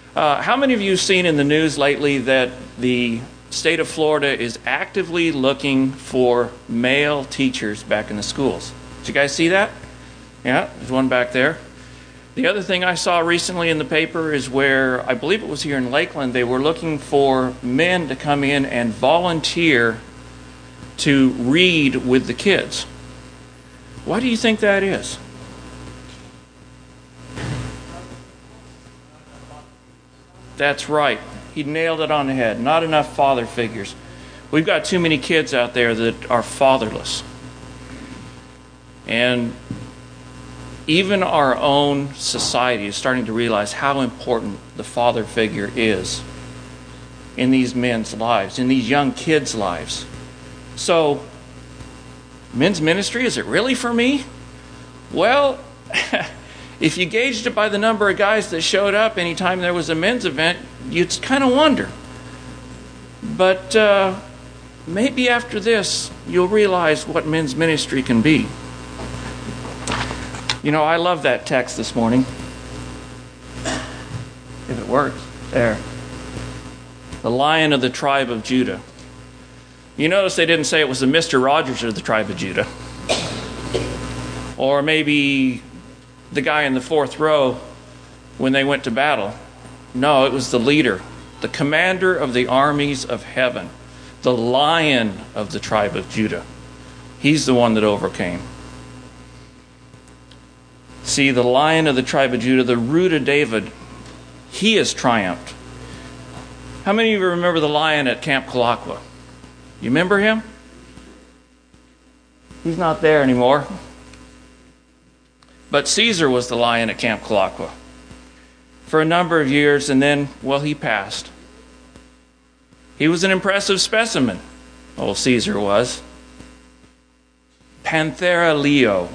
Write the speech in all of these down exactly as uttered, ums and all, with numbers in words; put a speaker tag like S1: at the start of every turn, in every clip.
S1: Uh, how many of you have seen in the news lately that the state of Florida is actively looking for male teachers back in the schools? Did you guys see that? Yeah, there's one back there. The other thing I saw recently in the paper is where, I believe it was here in Lakeland, they were looking for men to come in and volunteer to read with the kids. Why do you think that is? That's right. He nailed it on the head. Not enough father figures. We've got too many kids out there that are fatherless. And even our own society is starting to realize how important the father figure is in these men's lives, in these young kids' lives. So, men's ministry, is it really for me? Well, if you gauged it by the number of guys that showed up anytime there was a men's event, you'd kind of wonder. But uh, maybe after this, you'll realize what men's ministry can be. You know, I love that text this morning. If it works. There. The Lion of the tribe of Judah. You notice they didn't say it was the Mister Rogers of the tribe of Judah. Or maybe the guy in the fourth row when they went to battle. No, it was the leader, the commander of the armies of heaven, the Lion of the tribe of Judah. He's the one that overcame. See, the Lion of the tribe of Judah, the Root of David, he has triumphed. How many of you remember the lion at Camp Kalakwa? You remember him? He's not there anymore. But Caesar was the lion at Camp Kalakwa for a number of years, and then, well, he passed. He was an impressive specimen, old Caesar was. Panthera leo.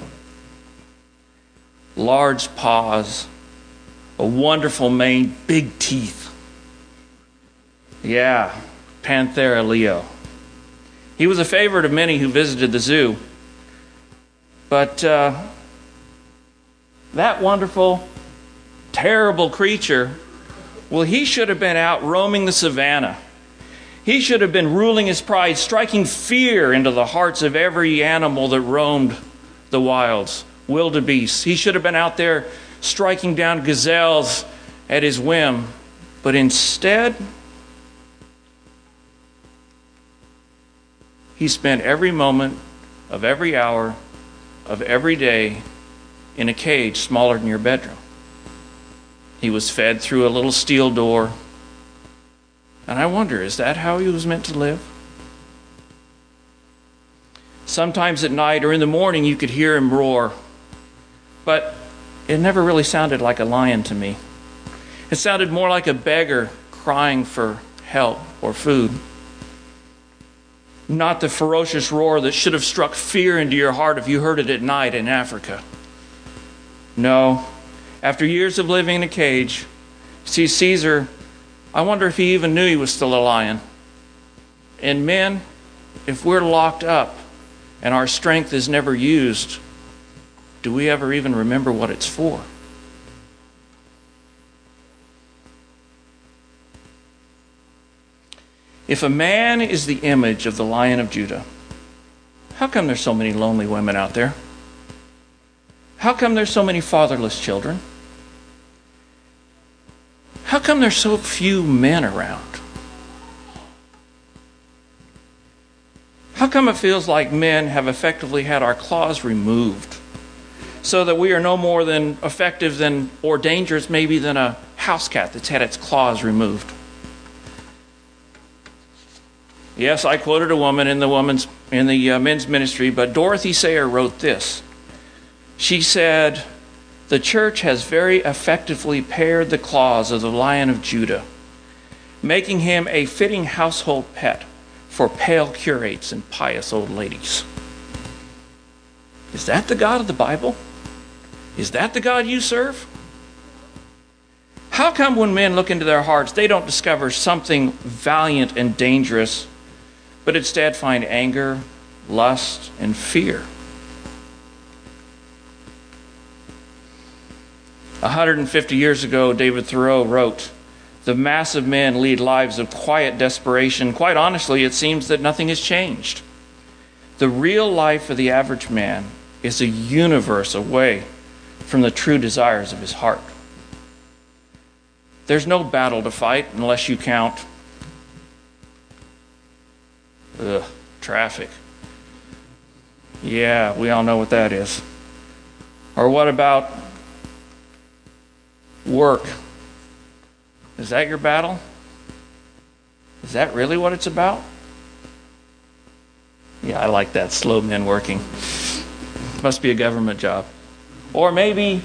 S1: Large paws, a wonderful mane, big teeth. Yeah, Panthera leo. He was a favorite of many who visited the zoo. But uh, that wonderful, terrible creature, well, he should have been out roaming the savannah. He should have been ruling his pride, striking fear into the hearts of every animal that roamed the wilds. Wildebeest. He should have been out there striking down gazelles at his whim. But instead, he spent every moment of every hour of every day in a cage smaller than your bedroom. He was fed through a little steel door. And I wonder, is that how he was meant to live? Sometimes at night or in the morning you could hear him roar. But it never really sounded like a lion to me. It sounded more like a beggar crying for help or food. Not the ferocious roar that should have struck fear into your heart if you heard it at night in Africa. No. After years of living in a cage, see, Caesar, I wonder if he even knew he was still a lion. And men, if we're locked up and our strength is never used, do we ever even remember what it's for? If a man is the image of the Lion of Judah, how come there's so many lonely women out there? How come there's so many fatherless children? How come there's so few men around? How come it feels like men have effectively had our claws removed, so that we are no more than effective than, or dangerous maybe, than a house cat that's had its claws removed? Yes, I quoted a woman in the woman's in the uh, men's ministry, but Dorothy Sayers wrote this. She said, "The church has very effectively pared the claws of the Lion of Judah, making him a fitting household pet for pale curates and pious old ladies." Is that the God of the Bible? Is that the God you serve? How come when men look into their hearts, they don't discover something valiant and dangerous, but instead find anger, lust, and fear? one hundred fifty years ago, David Thoreau wrote, The massive men lead lives of quiet desperation. Quite honestly, it seems that nothing has changed. The real life of the average man is a universe away from the true desires of his heart. There's no battle to fight unless you count ugh, traffic. Yeah, we all know what that is. Or what about work? Is that your battle? Is that really what it's about? Yeah, I like that. Slow men working. Must be a government job. Or maybe,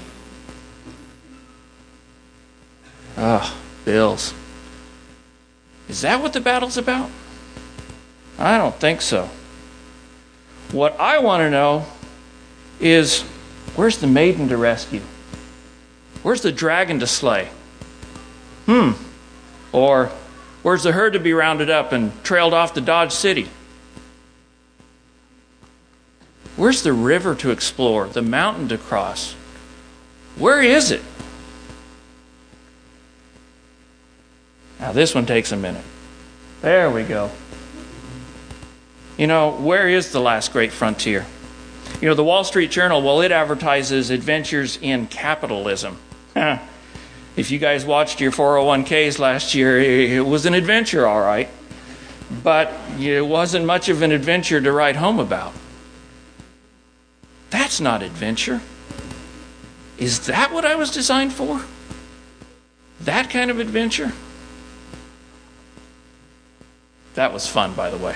S1: ah, bills. Is that what the battle's about? I don't think so. What I want to know is, where's the maiden to rescue? Where's the dragon to slay? Hmm. Or, where's the herd to be rounded up and trailed off to Dodge City? Where's the river to explore, the mountain to cross? Where is it? Now this one takes a minute. There we go. You know, where is the last great frontier? You know, the Wall Street Journal, well, it advertises adventures in capitalism. If you guys watched your four oh one k's last year, it was an adventure, all right. But it wasn't much of an adventure to write home about. That's not adventure. Is that what I was designed for? That kind of adventure? That was fun, by the way.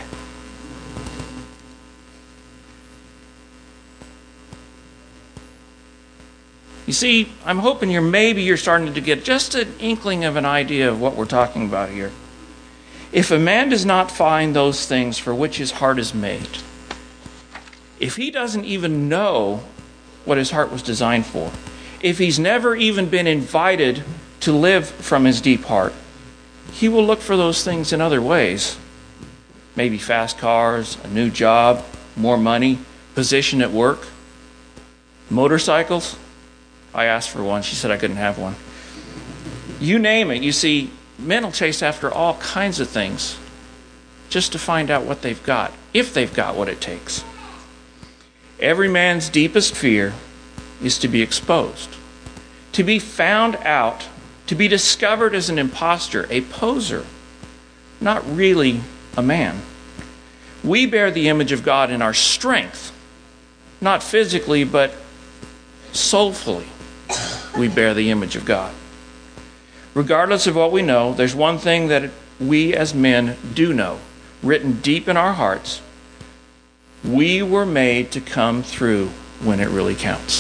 S1: You see, I'm hoping you're maybe you're starting to get just an inkling of an idea of what we're talking about here. If a man does not find those things for which his heart is made, if he doesn't even know what his heart was designed for, if he's never even been invited to live from his deep heart, he will look for those things in other ways. Maybe fast cars, a new job, more money, position at work, motorcycles. I asked for one. She said I couldn't have one. You name it. You see, men will chase after all kinds of things just to find out what they've got, if they've got what it takes. Every man's deepest fear is to be exposed, to be found out, to be discovered as an imposter, a poser, not really a man. We bear the image of God in our strength, not physically, but soulfully. We bear the image of God. Regardless of what we know, there's one thing that we as men do know, written deep in our hearts. We were made to come through when it really counts.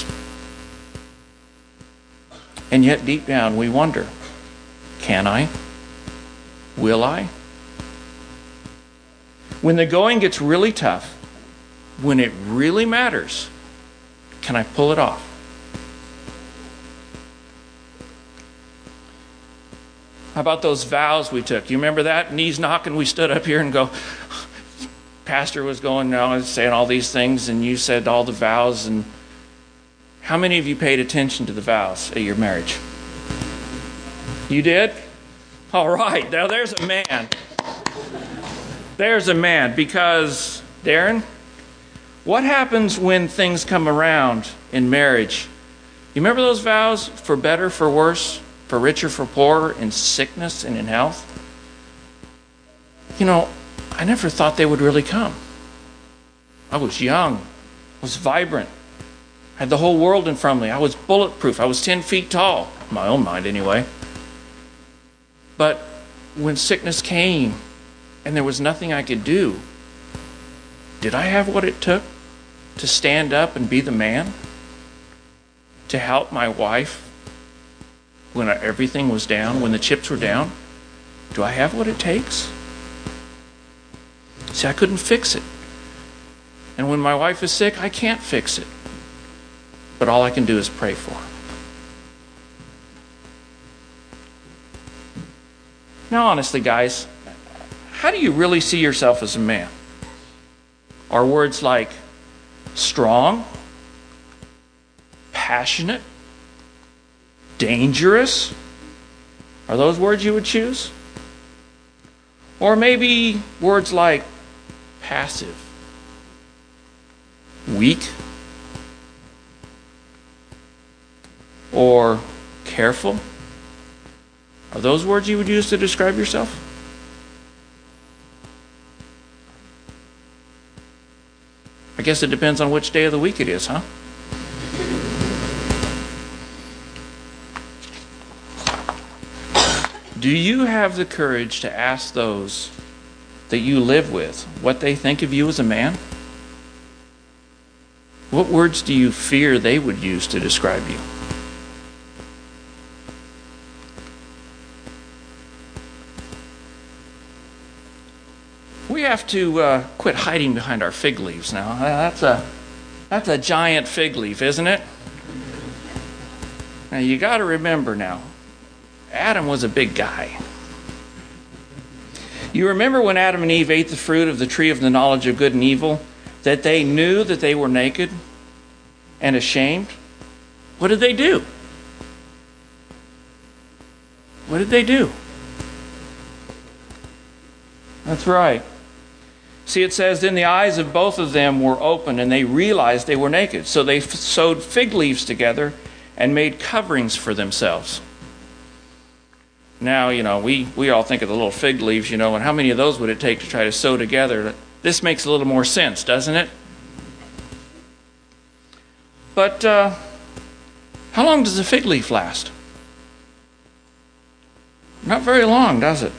S1: And yet deep down we wonder, can I? Will I? When the going gets really tough, when it really matters, can I pull it off? How about those vows we took? You remember that? Knees knocking, we stood up here and go, Pastor was going now saying all these things, and you said all the vows. And how many of you paid attention to the vows at your marriage? You did? All right. Now there's a man. There's a man. Because, Darren, what happens when things come around in marriage? You remember those vows? For better, for worse, for richer, for poorer, in sickness and in health? You know, I never thought they would really come. I was young. I was vibrant. I had the whole world in front of me. I was bulletproof. I was ten feet tall. In my own mind, anyway. But when sickness came and there was nothing I could do, did I have what it took to stand up and be the man? To help my wife when everything was down, when the chips were down? Do I have what it takes? See, I couldn't fix it. And when my wife is sick, I can't fix it. But all I can do is pray for her. Now, honestly, guys, how do you really see yourself as a man? Are words like strong, passionate, dangerous, Are those words you would choose? Or maybe words like passive, weak, or careful? Are those words you would use to describe yourself? I guess it depends on which day of the week it is, huh? Do you have the courage to ask those that you live with what they think of you as a man? What words do you fear they would use to describe you? We have to uh, quit hiding behind our fig leaves now. That's a, that's a giant fig leaf, isn't it? Now you got to remember now, Adam was a big guy. You remember when Adam and Eve ate the fruit of the tree of the knowledge of good and evil, that they knew that they were naked and ashamed? What did they do? What did they do? That's right. See, it says, then the eyes of both of them were opened, and they realized they were naked. So they f- sewed fig leaves together and made coverings for themselves. Now, you know, we, we all think of the little fig leaves, you know, and how many of those would it take to try to sew together? This makes a little more sense, doesn't it? But uh, how long does a fig leaf last? Not very long, does it?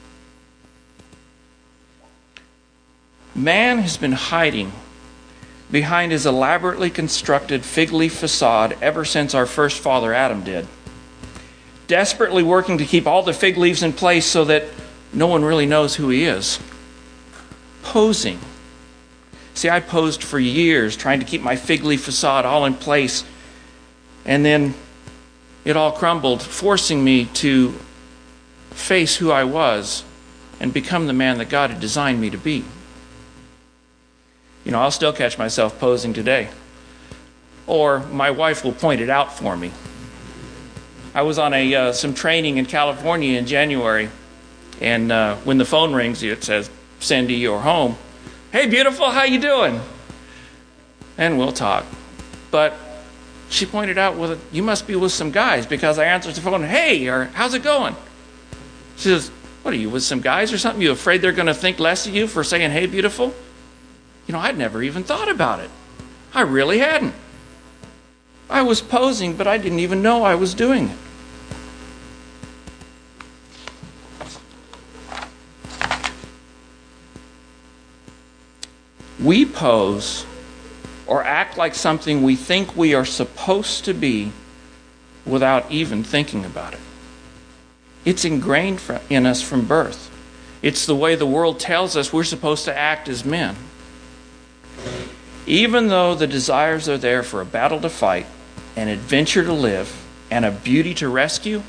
S1: Man has been hiding behind his elaborately constructed fig leaf facade ever since our first father Adam did. Desperately working to keep all the fig leaves in place so that no one really knows who he is. Posing. See, I posed for years trying to keep my fig leaf facade all in place, and then it all crumbled, forcing me to face who I was and become the man that God had designed me to be. You know, I'll still catch myself posing today. Or my wife will point it out for me. I was on a uh, some training in California in January, and uh, when the phone rings, it says, Cindy, you're home. Hey, beautiful, how you doing? And we'll talk. But she pointed out, well, you must be with some guys, because I answered the phone, hey, or how's it going? She says, what are you, with some guys or something? You afraid they're going to think less of you for saying, hey, beautiful? You know, I'd never even thought about it. I really hadn't. I was posing, but I didn't even know I was doing it. We pose or act like something we think we are supposed to be without even thinking about it. It's ingrained in us from birth. It's the way the world tells us we're supposed to act as men. Even though the desires are there for a battle to fight, an adventure to live, and a beauty to rescue,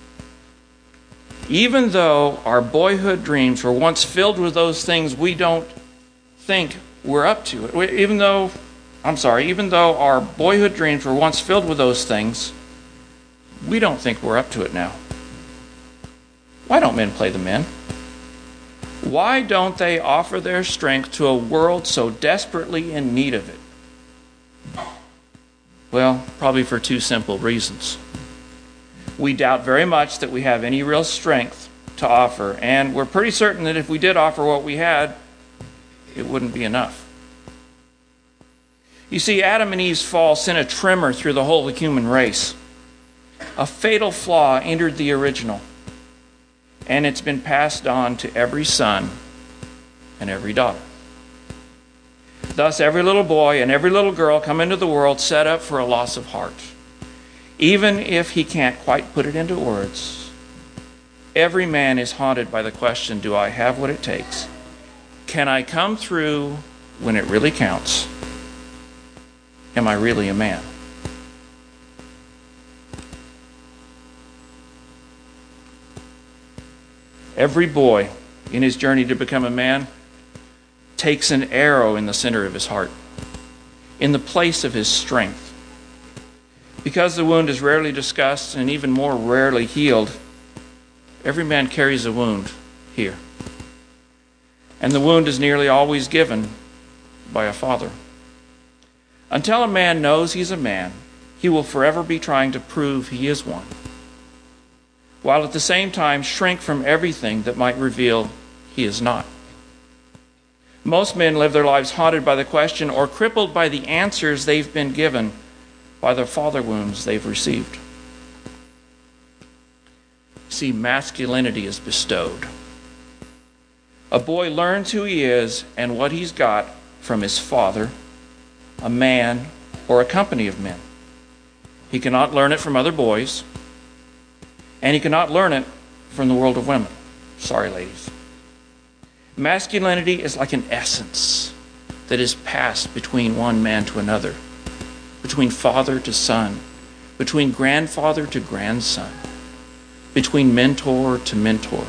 S1: even though our boyhood dreams were once filled with those things we don't think we're up to it, even though, I'm sorry, even though our boyhood dreams were once filled with those things, we don't think we're up to it now. Why don't men play the men? Why don't they offer their strength to a world so desperately in need of it? Well, probably for two simple reasons. We doubt very much that we have any real strength to offer, and we're pretty certain that if we did offer what we had, it wouldn't be enough. You see, Adam and Eve's fall sent a tremor through the whole human race. A fatal flaw entered the original, and it's been passed on to every son and every daughter. Thus, every little boy and every little girl come into the world set up for a loss of heart. Even if he can't quite put it into words, every man is haunted by the question, do I have what it takes? Can I come through when it really counts? Am I really a man? Every boy in his journey to become a man takes an arrow in the center of his heart, in the place of his strength. Because the wound is rarely discussed and even more rarely healed, Every man carries a wound here. And the wound is nearly always given by a father. Until a man knows he's a man, he will forever be trying to prove he is one, while at the same time shrink from everything that might reveal he is not. Most men live their lives haunted by the question or crippled by the answers they've been given by the father wounds they've received. See, masculinity is bestowed. A boy learns who he is and what he's got from his father, a man, or a company of men. He cannot learn it from other boys, and he cannot learn it from the world of women. Sorry, ladies. Masculinity is like an essence that is passed between one man to another, between father to son, between grandfather to grandson, between mentor to mentored.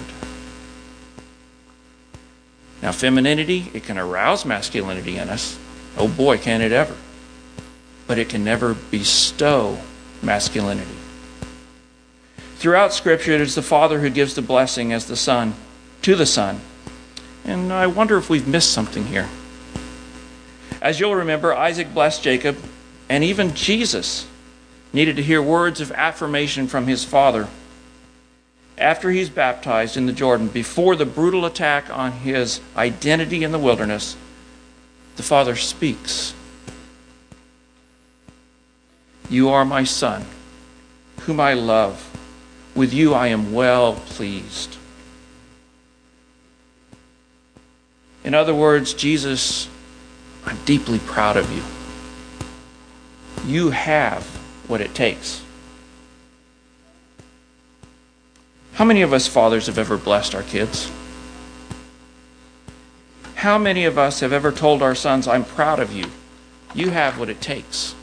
S1: Now, femininity, it can arouse masculinity in us. Oh boy, can it ever. But it can never bestow masculinity. Throughout Scripture, it is the father who gives the blessing as the son to the son. And I wonder if we've missed something here. As you'll remember, Isaac blessed Jacob, and even Jesus needed to hear words of affirmation from his father after he's baptized in the Jordan. Before the brutal attack on his identity in the wilderness, the father speaks. You are my son, whom I love. With you I am well pleased. In other words, Jesus, I'm deeply proud of you. You have what it takes. How many of us fathers have ever blessed our kids? How many of us have ever told our sons, I'm proud of you. You have what it takes.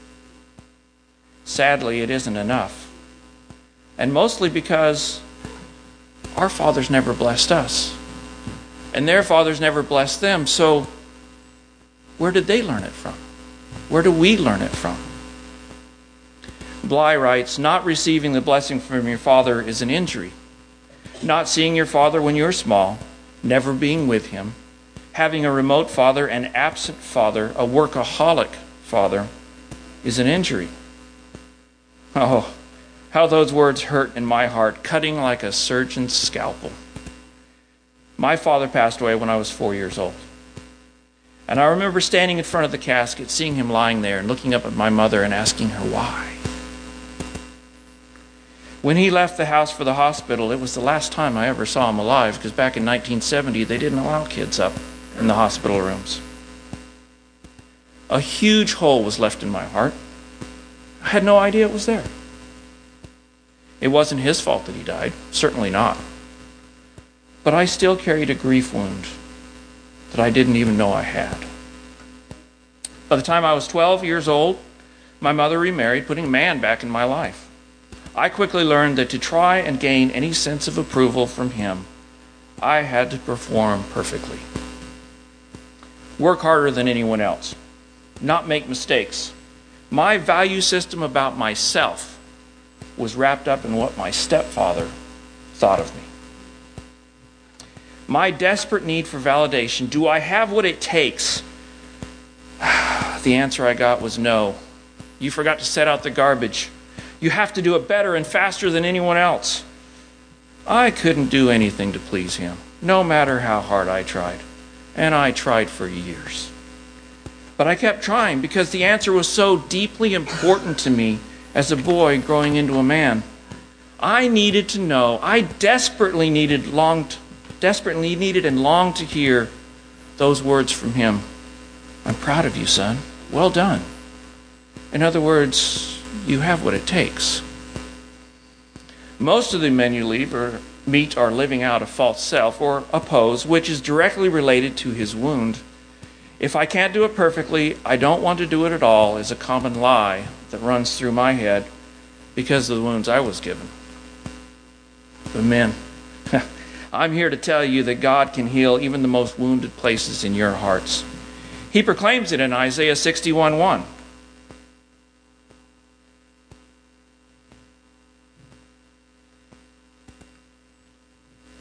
S1: Sadly, it isn't enough. And mostly because our fathers never blessed us. And their fathers never blessed them. So where did they learn it from? Where do we learn it from? Bly writes, not receiving the blessing from your father is an injury. Not seeing your father when you're small, never being with him, having a remote father, an absent father, a workaholic father, is an injury. Oh, how those words hurt in my heart, cutting like a surgeon's scalpel. My father passed away when I was four years old. And I remember standing in front of the casket, seeing him lying there and looking up at my mother and asking her why. When he left the house for the hospital, it was the last time I ever saw him alive, because back in nineteen seventy, they didn't allow kids up in the hospital rooms. A huge hole was left in my heart. I had no idea it was there. It wasn't his fault that he died, certainly not. But I still carried a grief wound that I didn't even know I had. By the time I was twelve years old, my mother remarried, putting a man back in my life. I quickly learned that to try and gain any sense of approval from him, I had to perform perfectly. Work harder than anyone else. Not make mistakes. My value system about myself was wrapped up in what my stepfather thought of me. My desperate need for validation. Do I have what it takes? The answer I got was no. You forgot to set out the garbage. You have to do it better and faster than anyone else. I couldn't do anything to please him, no matter how hard I tried. And I tried for years. But I kept trying because the answer was so deeply important to me as a boy growing into a man. I needed to know, I desperately needed, longed, desperately needed and longed to hear those words from him. I'm proud of you, son. Well done. In other words, you have what it takes. Most of the men you leave or meet are living out a false self or a pose, which is directly related to his wound. If I can't do it perfectly, I don't want to do it at all is a common lie that runs through my head because of the wounds I was given. But men, I'm here to tell you that God can heal even the most wounded places in your hearts. He proclaims it in Isaiah sixty-one one.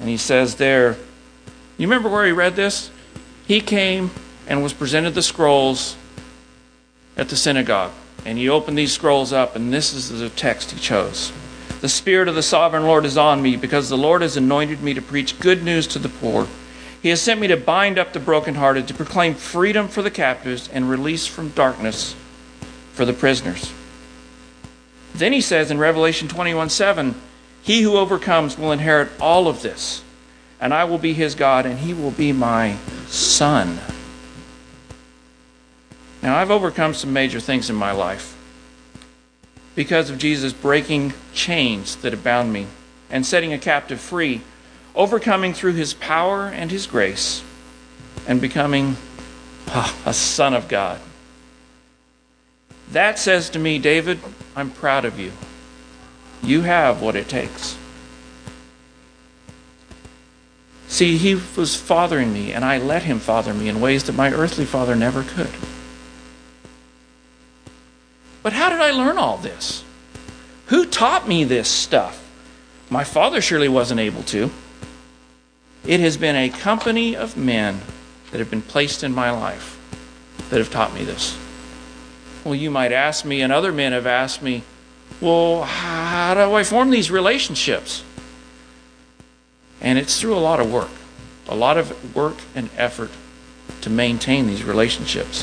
S1: And he says there, you remember where he read this? He came and was presented the scrolls at the synagogue. And he opened these scrolls up, and this is the text he chose. The Spirit of the Sovereign Lord is on me, because the Lord has anointed me to preach good news to the poor. He has sent me to bind up the brokenhearted, to proclaim freedom for the captives and release from darkness for the prisoners. Then he says in Revelation twenty-one seven, he who overcomes will inherit all of this, and I will be his God, and he will be my son. Now, I've overcome some major things in my life because of Jesus breaking chains that have bound me and setting a captive free, overcoming through his power and his grace, and becoming oh, a son of God. That says to me, David, I'm proud of you. You have what it takes. See, he was fathering me, and I let him father me in ways that my earthly father never could. But how did I learn all this? Who taught me this stuff? My father surely wasn't able to. It has been a company of men that have been placed in my life that have taught me this. Well, you might ask me, and other men have asked me, well, how do I form these relationships? And it's through a lot of work, a lot of work and effort to maintain these relationships.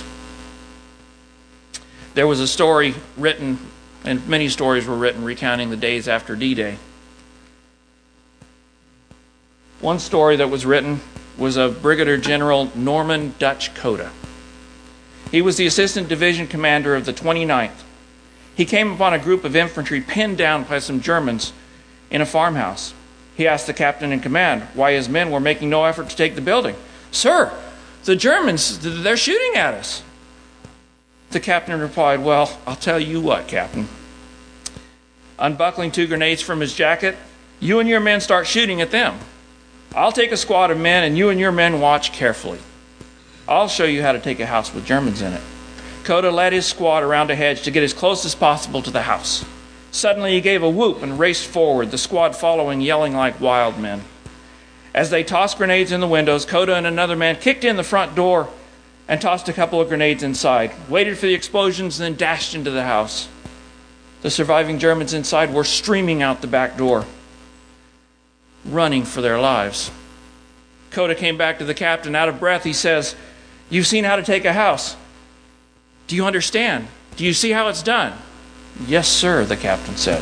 S1: There was a story written, and many stories were written recounting the days after D-Day. One story that was written was of Brigadier General Norman Dutch Coda. He was the assistant division commander of the twenty-ninth. He came upon a group of infantry pinned down by some Germans in a farmhouse. He asked the captain in command why his men were making no effort to take the building. Sir, the Germans, they're shooting at us. The captain replied, well, I'll tell you what, Captain. Unbuckling two grenades from his jacket, you and your men start shooting at them. I'll take a squad of men, and you and your men watch carefully. I'll show you how to take a house with Germans in it. Coda led his squad around a hedge to get as close as possible to the house. Suddenly he gave a whoop and raced forward, the squad following, yelling like wild men. As they tossed grenades in the windows, Coda and another man kicked in the front door and tossed a couple of grenades inside, waited for the explosions, and then dashed into the house. The surviving Germans inside were streaming out the back door, running for their lives. Coda came back to the captain. Out of breath, he says, you've seen how to take a house. Do you understand? Do you see how it's done? Yes, sir, the captain said.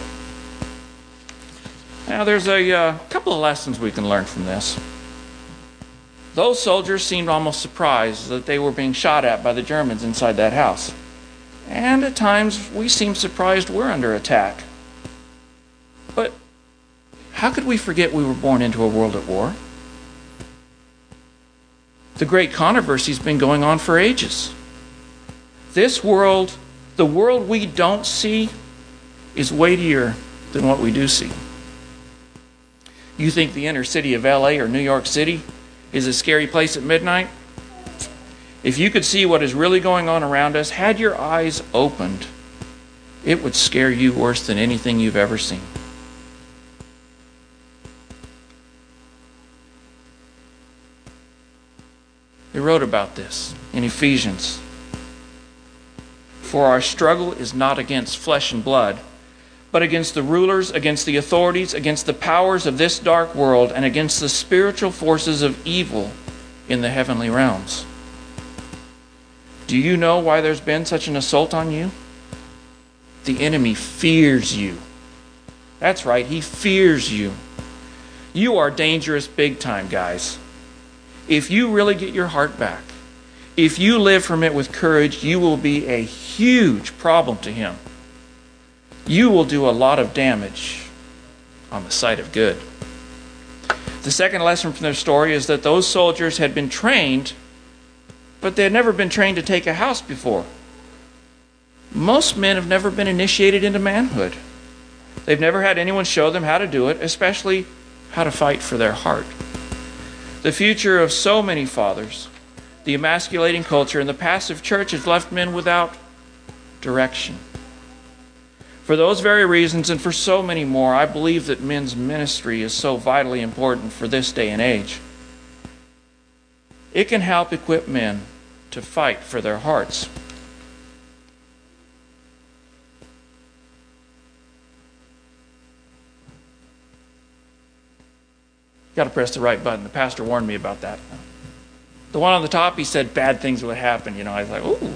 S1: Now, there's a uh, couple of lessons we can learn from this. Those soldiers seemed almost surprised that they were being shot at by the Germans inside that house. And at times, we seem surprised we're under attack. But how could we forget we were born into a world at war? The great controversy's been going on for ages. This world, the world we don't see, is weightier than what we do see. You think the inner city of L A or New York City is a scary place at midnight? If you could see what is really going on around us, had your eyes opened, it would scare you worse than anything you've ever seen. They wrote about this in Ephesians. For our struggle is not against flesh and blood, but against the rulers, against the authorities, against the powers of this dark world, and against the spiritual forces of evil in the heavenly realms. Do you know why there's been such an assault on you? The enemy fears you. That's right, he fears you. You are dangerous big time, guys. If you really get your heart back, if you live from it with courage, you will be a huge problem to him. You will do a lot of damage on the side of good. The second lesson from their story is that those soldiers had been trained, but they had never been trained to take a house before. Most men have never been initiated into manhood. They've never had anyone show them how to do it, especially how to fight for their heart. The future of so many fathers, the emasculating culture, and the passive church has left men without direction. For those very reasons and for so many more, I believe that men's ministry is so vitally important for this day and age. It can help equip men to fight for their hearts. Got to press the right button. The pastor warned me about that. The one on the top, he said bad things would happen. You know, I was like, ooh.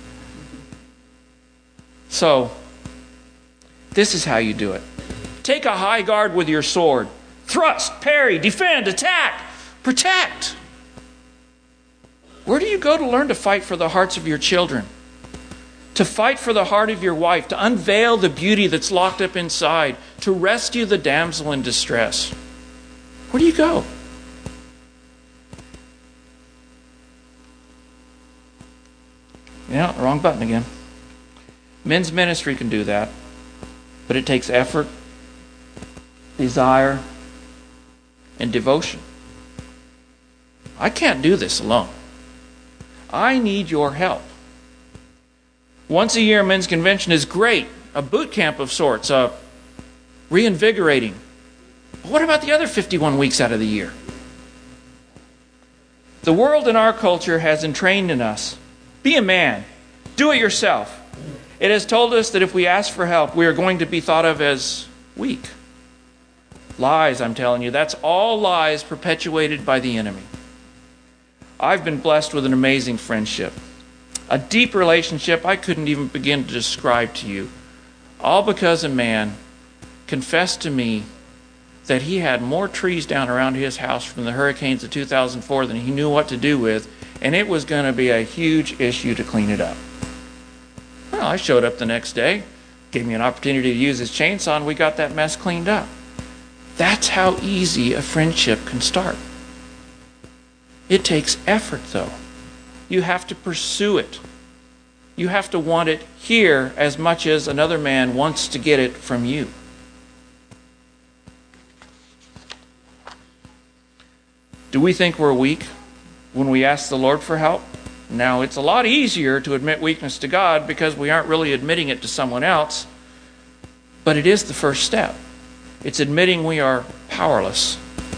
S1: So, this is how you do it. Take a high guard with your sword. Thrust, parry, defend, attack, protect. Where do you go to learn to fight for the hearts of your children? To fight for the heart of your wife, to unveil the beauty that's locked up inside, to rescue the damsel in distress. Where do you go? Yeah, wrong button again. Men's ministry can do that, but it takes effort, desire, and devotion. I can't do this alone. I need your help. Once a year, men's convention is great, a boot camp of sorts, a reinvigorating. But what about the other fifty-one weeks out of the year? The world in our culture has entrained in us, be a man, do it yourself. It has told us that if we ask for help, we are going to be thought of as weak. Lies, I'm telling you. That's all lies perpetuated by the enemy. I've been blessed with an amazing friendship. A deep relationship I couldn't even begin to describe to you. All because a man confessed to me that he had more trees down around his house from the hurricanes of two thousand four than he knew what to do with, and it was going to be a huge issue to clean it up. Well, I showed up the next day, gave me an opportunity to use his chainsaw, and we got that mess cleaned up. That's how easy a friendship can start. It takes effort, though. You have to pursue it. You have to want it here as much as another man wants to get it from you. Do we think we're weak when we ask the Lord for help? Now, it's a lot easier to admit weakness to God because we aren't really admitting it to someone else, but it is the first step. It's admitting we are powerless.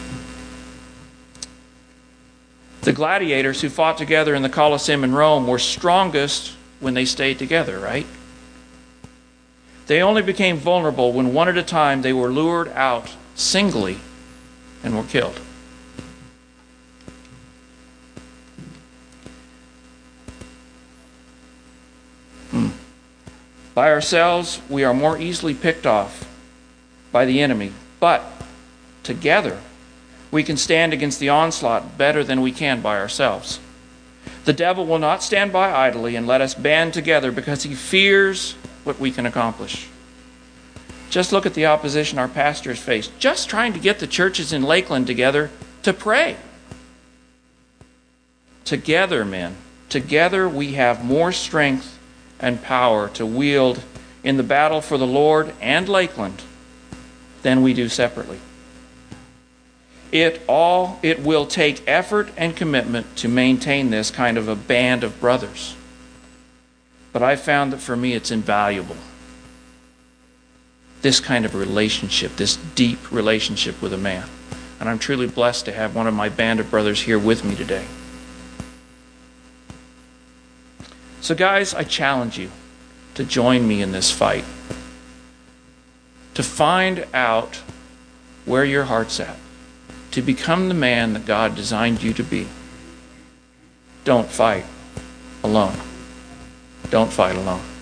S1: The gladiators who fought together in the Colosseum in Rome were strongest when they stayed together, right? They only became vulnerable when one at a time they were lured out singly and were killed. Hmm. By ourselves, we are more easily picked off by the enemy, but together we can stand against the onslaught better than we can by ourselves. The devil will not stand by idly and let us band together because he fears what we can accomplish. Just look at the opposition our pastors face, just trying to get the churches in Lakeland together to pray. Together, men, together we have more strength and power to wield in the battle for the Lord and Lakeland than we do separately. It all it will take effort and commitment to maintain this kind of a band of brothers. But I found that for me it's invaluable. This kind of relationship, this deep relationship with a man. And I'm truly blessed to have one of my band of brothers here with me today. So guys, I challenge you to join me in this fight. To find out where your heart's at. To become the man that God designed you to be. Don't fight alone. Don't fight alone.